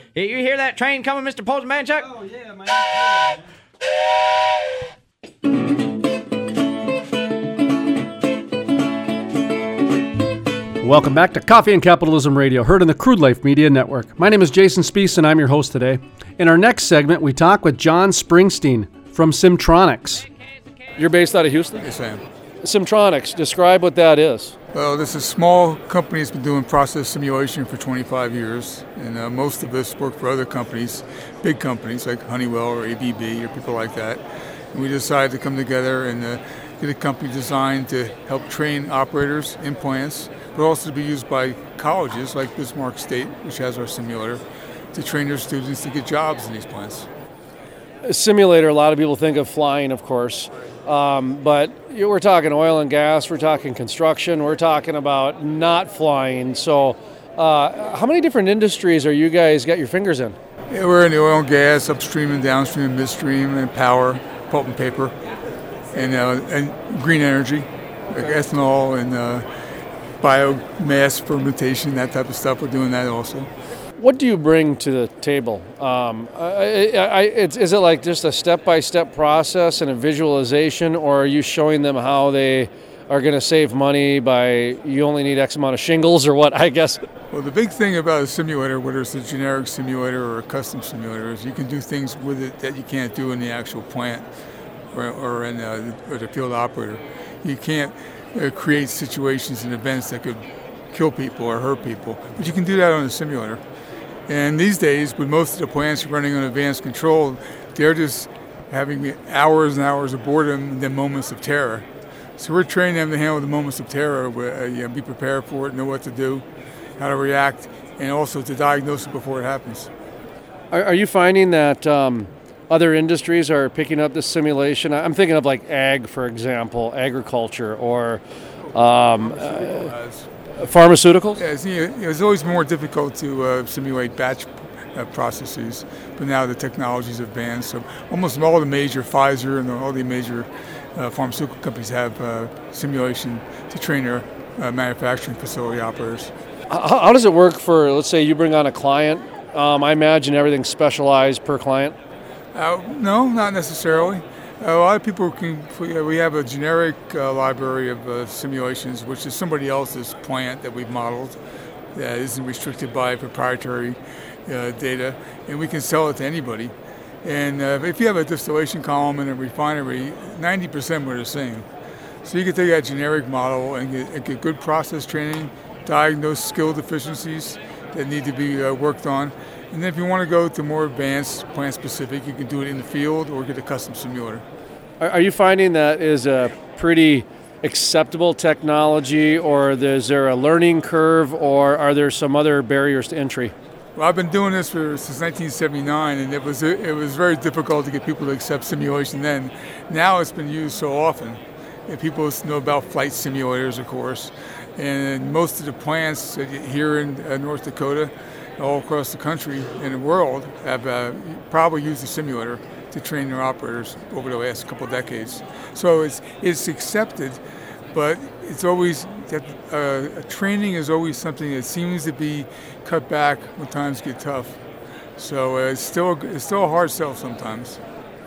You hear that train coming, Mr. Postman Chuck? Oh, yeah, man. Welcome back to Coffee and Capitalism Radio, heard on the Crude Life Media Network. My name is Jason Spiess, and I'm your host today. In our next segment, we talk with John Springsteen from Simtronics. You're based out of Houston? Yes, I am. Simtronics, describe what that is. Well, this is a small company that's been doing process simulation for 25 years, and most of us work for other companies, big companies like Honeywell or ABB or people like that. And we decided to come together and get a company designed to help train operators in plants, but also to be used by colleges like Bismarck State, which has our simulator, to train their students to get jobs in these plants. A simulator, a lot of people think of flying, of course, but we're talking oil and gas, we're talking construction, we're talking about not flying. So how many different industries are you guys got your fingers in? Yeah, we're in the oil and gas, upstream and downstream and midstream, and power, pulp and paper, and green energy, like ethanol and biomass fermentation, that type of stuff. We're doing that also. What do you bring to the table? Is it like just a step-by-step process and a visualization, or are you showing them how they are going to save money by you only need X amount of shingles or what, I guess? Well, the big thing about a simulator, whether it's a generic simulator or a custom simulator, is you can do things with it that you can't do in the actual plant or the field operator. You can't create situations and events that could kill people or hurt people, but you can do that on a simulator. And these days, with most of the plants running on advanced control, they're just having hours and hours of boredom and then moments of terror. So we're training them to handle the moments of terror, be prepared for it, know what to do, how to react, and also to diagnose it before it happens. Are you finding that other industries are picking up this simulation? I'm thinking of like ag, for example, agriculture, or pharmaceuticals? Yeah, it's always more difficult to simulate batch processes, but now the technologies have advanced. So almost all the major Pfizer and all the major pharmaceutical companies have simulation to train their manufacturing facility operators. How does it work for, let's say you bring on a client? I imagine everything's specialized per client. No, not necessarily. A lot of people we have a generic library of simulations, which is somebody else's plant that we've modeled that isn't restricted by proprietary data, and we can sell it to anybody. And if you have a distillation column in a refinery, 90% were the same. So you can take that generic model and get good process training, diagnose skill deficiencies that need to be worked on. And then if you want to go to more advanced plant specific, you can do it in the field or get a custom simulator. Are you finding that is a pretty acceptable technology, or is there a learning curve, or are there some other barriers to entry? Well, I've been doing this since 1979, and it was very difficult to get people to accept simulation then. Now it's been used so often. And people know about flight simulators, of course, and most of the plants here in North Dakota, all across the country and the world, have probably used a simulator to train their operators over the last couple of decades. So it's accepted, but it's always training is always something that seems to be cut back when times get tough. So it's still a hard sell sometimes.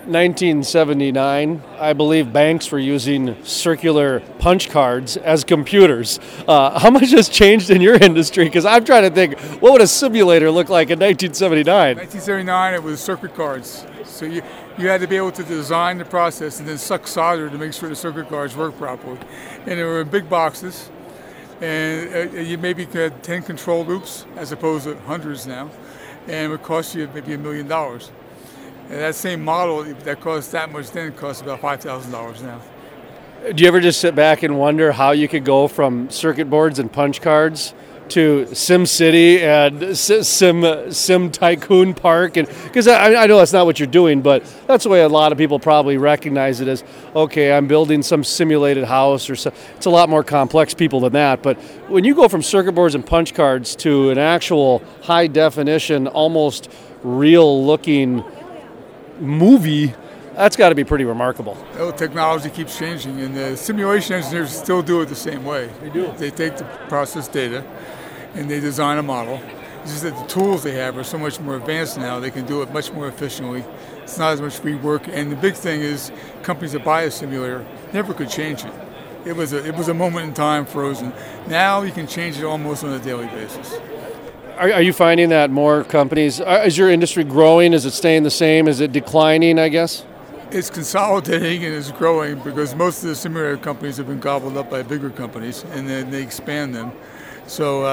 1979, I believe banks were using circular punch cards as computers. How much has changed in your industry? Because I'm trying to think, what would a simulator look like in 1979? 1979, it was circuit cards. So you had to be able to design the process and then suck solder to make sure the circuit cards work properly. And they were in big boxes. And you maybe had 10 control loops as opposed to hundreds now. And it would cost you maybe $1 million. And that same model that cost that much then costs about $5,000 now. Do you ever just sit back and wonder how you could go from circuit boards and punch cards to Sim City and Sim Tycoon Park? And because I know that's not what you're doing, but that's the way a lot of people probably recognize it as, okay, I'm building some simulated house or so. It's a lot more complex people than that. But when you go from circuit boards and punch cards to an actual high definition, almost real looking movie, that's got to be pretty remarkable. Well, technology keeps changing, and the simulation engineers still do it the same way. They do. They take the process data, and they design a model, It's just that the tools they have are so much more advanced now. They can do it much more efficiently. It's not as much rework. And the big thing is companies that buy a simulator never could change it. It was a moment in time, frozen. Now you can change it almost on a daily basis. Are you finding that more companies, is your industry growing? Is it staying the same? Is it declining, I guess? It's consolidating and it's growing because most of the simulator companies have been gobbled up by bigger companies, and then they expand them. So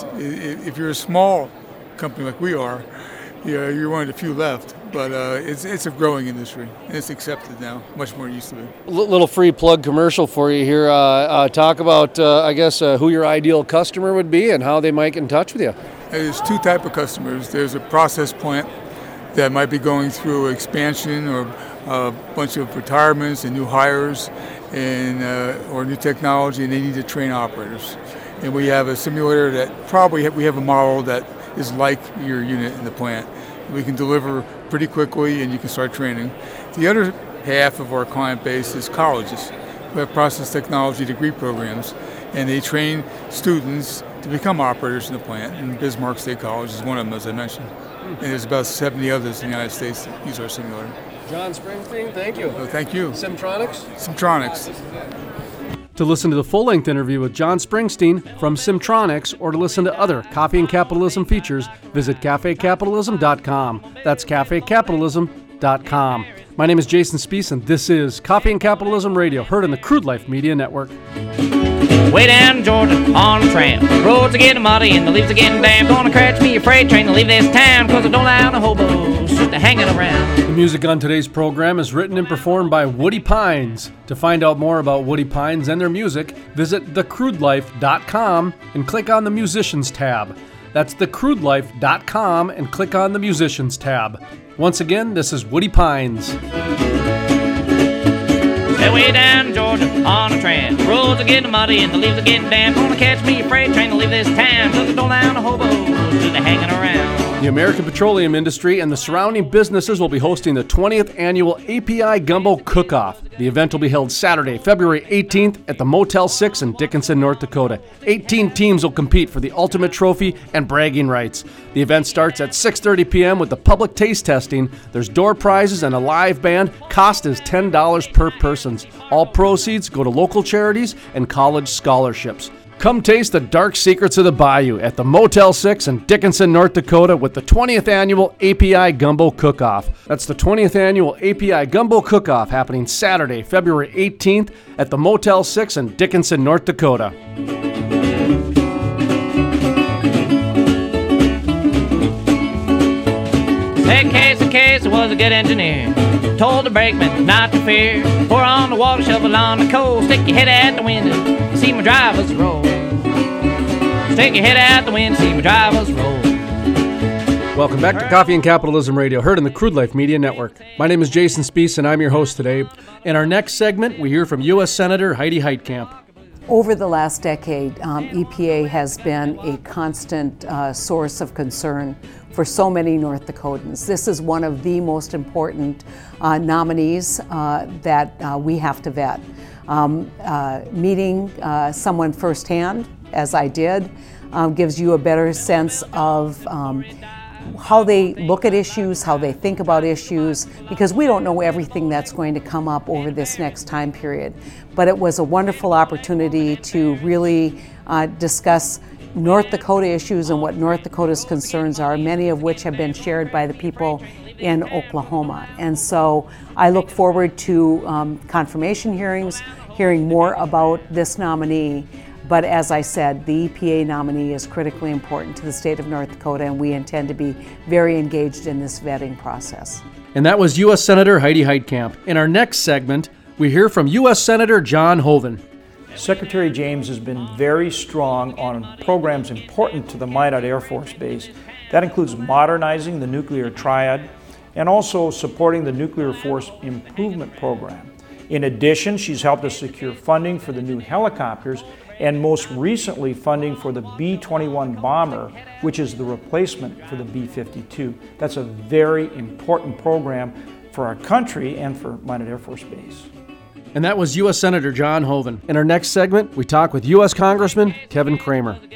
if you're a small company like we are, you're one of the few left. But it's a growing industry, and it's accepted now, much more than it used to be. Little free plug commercial for you here. Talk about, who your ideal customer would be and how they might get in touch with you. There's two types of customers. There's a process plant that might be going through expansion or a bunch of retirements and new hires and or new technology, and they need to train operators. And we have a simulator that we have a model that is like your unit in the plant. We can deliver pretty quickly and you can start training. The other half of our client base is colleges. We have process technology degree programs, and they train students to become operators in the plant. And Bismarck State College is one of them, as I mentioned. And there's about 70 others in the United States that use our simulator. John Springsteen, thank you. Thank you. Simtronics? Simtronics. To listen to the full-length interview with John Springsteen from Simtronics or to listen to other Coffee and Capitalism features, visit cafecapitalism.com. That's cafecapitalism.com. My name is Jason Spiess, and this is Coffee and Capitalism Radio, heard on the Crude Life Media Network. Way down in Georgia on the tram. Roads are getting muddy and the leaves are getting damp. Gonna catch me a freight train to leave this town, 'cause I don't allow the hobos just to hanging around. The music on today's program is written and performed by Woody Pines. To find out more about Woody Pines and their music, visit thecrudelife.com and click on the Musicians tab. That's thecrudelife.com and click on the Musicians tab. Once again, this is Woody Pines. Way down in Georgia on a tram. Roads are getting muddy and the leaves are getting damp. Gonna catch me a freight train to leave this town, 'cause I don't allow the hobos just to hanging around. The American petroleum industry and the surrounding businesses will be hosting the 20th annual API Gumbo Cook-Off. The event will be held Saturday, February 18th at the Motel 6 in Dickinson, North Dakota. 18 teams will compete for the ultimate trophy and bragging rights. The event starts at 6:30 p.m. with the public taste testing. There's door prizes and a live band. Cost is $10 per person. All proceeds go to local charities and college scholarships. Come taste the dark secrets of the bayou at the Motel 6 in Dickinson, North Dakota with the 20th annual API Gumbo Cook-Off. That's the 20th annual API Gumbo Cook-Off happening Saturday, February 18th at the Motel 6 in Dickinson, North Dakota. That case was a good engineer. Told the brakeman not to fear. Pour on the water, shovel on the coal. Stick your head out the window, see my drivers roll. Stick your head out the window, see my drivers roll. Welcome back to Coffee and Capitalism Radio, heard on the Crude Life Media Network. My name is Jason Spiess, and I'm your host today. In our next segment, we hear from U.S. Senator Heidi Heitkamp. Over the last decade, EPA has been a constant source of concern for so many North Dakotans. This is one of the most important nominees that we have to vet. Meeting someone firsthand, as I did, gives you a better sense of how they look at issues, how they think about issues, because we don't know everything that's going to come up over this next time period. But it was a wonderful opportunity to really discuss North Dakota issues and what North Dakota's concerns are, many of which have been shared by the people in Oklahoma. And so I look forward to confirmation hearings, hearing more about this nominee. But as I said, the EPA nominee is critically important to the state of North Dakota, and we intend to be very engaged in this vetting process. And that was U.S. Senator Heidi Heitkamp. In our next segment, we hear from U.S. Senator John Hoeven. Secretary James has been very strong on programs important to the Minot Air Force Base. That includes modernizing the nuclear triad and also supporting the Nuclear Force Improvement Program. In addition, she's helped us secure funding for the new helicopters and most recently funding for the B-21 bomber, which is the replacement for the B-52. That's a very important program for our country and for Minot Air Force Base. And that was U.S. Senator John Hoeven. In our next segment, we talk with U.S. Congressman Kevin Cramer.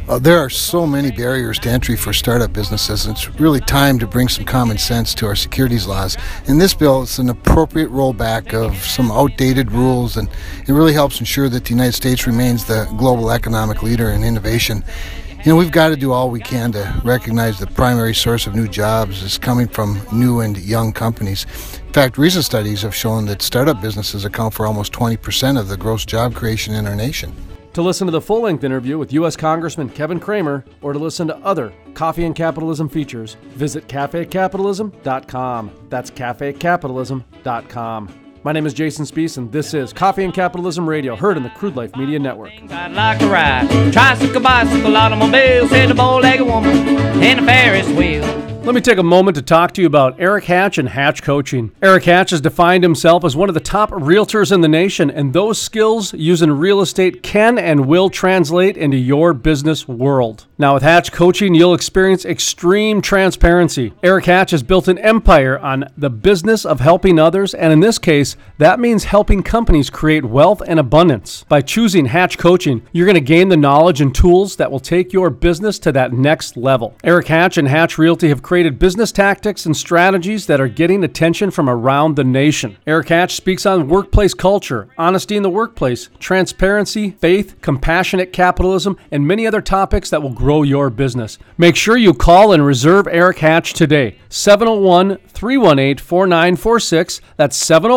There are so many barriers to entry for startup businesses, and it's really time to bring some common sense to our securities laws. In this bill, it's an appropriate rollback of some outdated rules, and it really helps ensure that the United States remains the global economic leader in innovation. We've got to do all we can to recognize the primary source of new jobs is coming from new and young companies. In fact, recent studies have shown that startup businesses account for almost 20% of the gross job creation in our nation. To listen to the full-length interview with U.S. Congressman Kevin Cramer or to listen to other Coffee and Capitalism features, visit cafecapitalism.com. That's cafecapitalism.com. My name is Jason Spees, and this is Coffee and Capitalism Radio, heard in the Crude Life Media Network. I'd like to ride tricycle, bicycle, automobile, said a bow-legged woman in a Ferris wheel. Let me take a moment to talk to you about Eric Hatch and Hatch Coaching. Eric Hatch has defined himself as one of the top realtors in the nation, and those skills used in real estate can and will translate into your business world. Now, with Hatch Coaching, you'll experience extreme transparency. Eric Hatch has built an empire on the business of helping others, and in this case, that means helping companies create wealth and abundance. By choosing Hatch Coaching, you're going to gain the knowledge and tools that will take your business to that next level. Eric Hatch and Hatch Realty have created business tactics and strategies that are getting attention from around the nation. Eric Hatch speaks on workplace culture, honesty in the workplace, transparency, faith, compassionate capitalism, and many other topics that will grow your business. Make sure you call and reserve Eric Hatch today. 701-318-4946. That's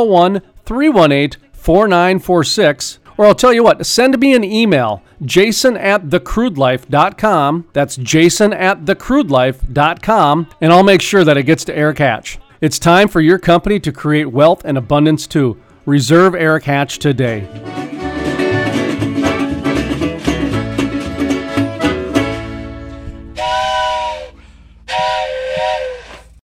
701-318-4946. Or I'll tell you what, send me an email, jason@thecrudelife.com. That's jason@thecrudelife.com, and I'll make sure that it gets to Eric Hatch. It's time for your company to create wealth and abundance too. Reserve Eric Hatch today.